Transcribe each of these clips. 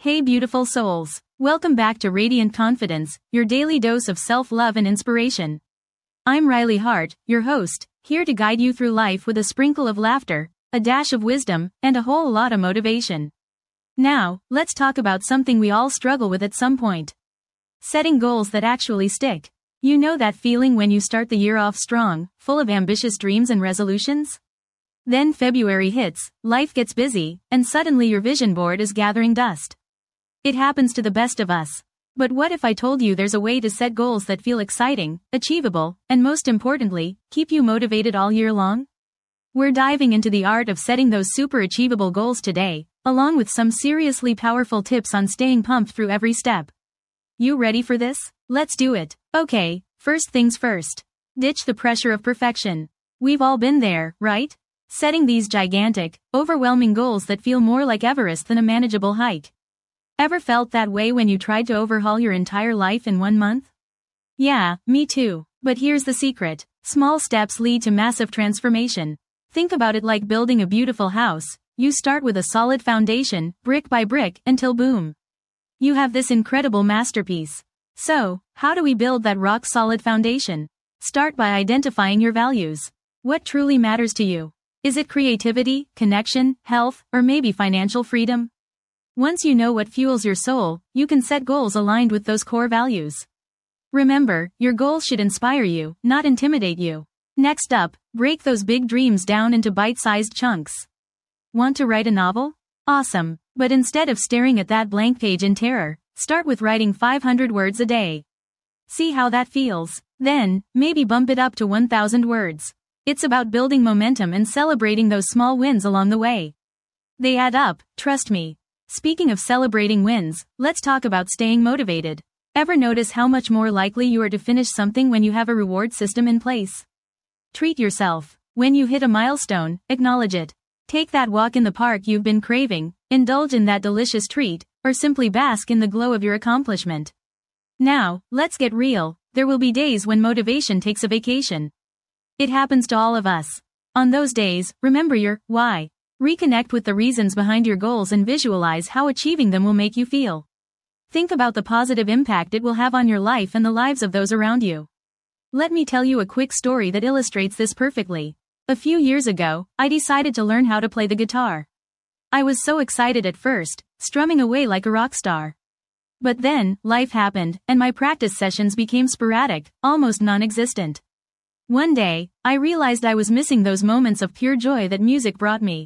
Hey beautiful souls, welcome back to Radiant Confidence, your daily dose of self-love and inspiration. I'm Riley Hart, your host, here to guide you through life with a sprinkle of laughter, a dash of wisdom, and a whole lot of motivation. Now, let's talk about something we all struggle with at some point. Setting goals that actually stick. You know that feeling when you start the year off strong, full of ambitious dreams and resolutions? Then February hits, life gets busy, and suddenly your vision board is gathering dust. It happens to the best of us. But what if I told you there's a way to set goals that feel exciting, achievable, and most importantly, keep you motivated all year long? We're diving into the art of setting those super achievable goals today, along with some seriously powerful tips on staying pumped through every step. You ready for this? Let's do it. Okay, first things first. Ditch the pressure of perfection. We've all been there, right? Setting these gigantic, overwhelming goals that feel more like Everest than a manageable hike. Ever felt that way when you tried to overhaul your entire life in 1 month? Yeah, me too. But here's the secret. Small steps lead to massive transformation. Think about it like building a beautiful house. You start with a solid foundation, brick by brick, until boom, you have this incredible masterpiece. So, how do we build that rock-solid foundation? Start by identifying your values. What truly matters to you? Is it creativity, connection, health, or maybe financial freedom? Once you know what fuels your soul, you can set goals aligned with those core values. Remember, your goals should inspire you, not intimidate you. Next up, break those big dreams down into bite-sized chunks. Want to write a novel? Awesome. But instead of staring at that blank page in terror, start with writing 500 words a day. See how that feels. Then, maybe bump it up to 1,000 words. It's about building momentum and celebrating those small wins along the way. They add up, trust me. Speaking of celebrating wins, let's talk about staying motivated. Ever notice how much more likely you are to finish something when you have a reward system in place? Treat yourself. When you hit a milestone, acknowledge it. Take that walk in the park you've been craving, indulge in that delicious treat, or simply bask in the glow of your accomplishment. Now, let's get real. There will be days when motivation takes a vacation. It happens to all of us. On those days, remember your why. Reconnect with the reasons behind your goals and visualize how achieving them will make you feel. Think about the positive impact it will have on your life and the lives of those around you. Let me tell you a quick story that illustrates this perfectly. A few years ago, I decided to learn how to play the guitar. I was so excited at first, strumming away like a rock star. But then, life happened, and my practice sessions became sporadic, almost non-existent. One day, I realized I was missing those moments of pure joy that music brought me.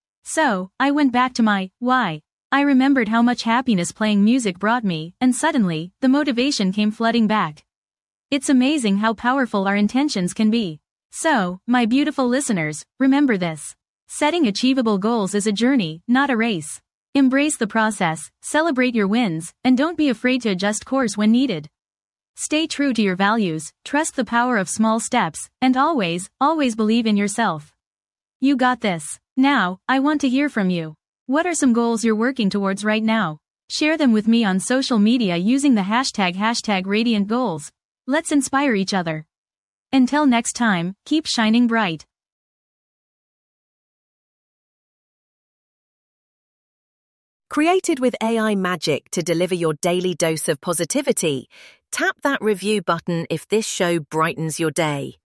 So, I went back to my why. I remembered how much happiness playing music brought me, and suddenly, the motivation came flooding back. It's amazing how powerful our intentions can be. So, my beautiful listeners, remember this. Setting achievable goals is a journey, not a race. Embrace the process, celebrate your wins, and don't be afraid to adjust course when needed. Stay true to your values, trust the power of small steps, and always, always believe in yourself. You got this. Now, I want to hear from you. What are some goals you're working towards right now? Share them with me on social media using the hashtag #RadiantGoals. Let's inspire each other. Until next time, keep shining bright. Created with AI magic to deliver your daily dose of positivity, tap that review button if this show brightens your day.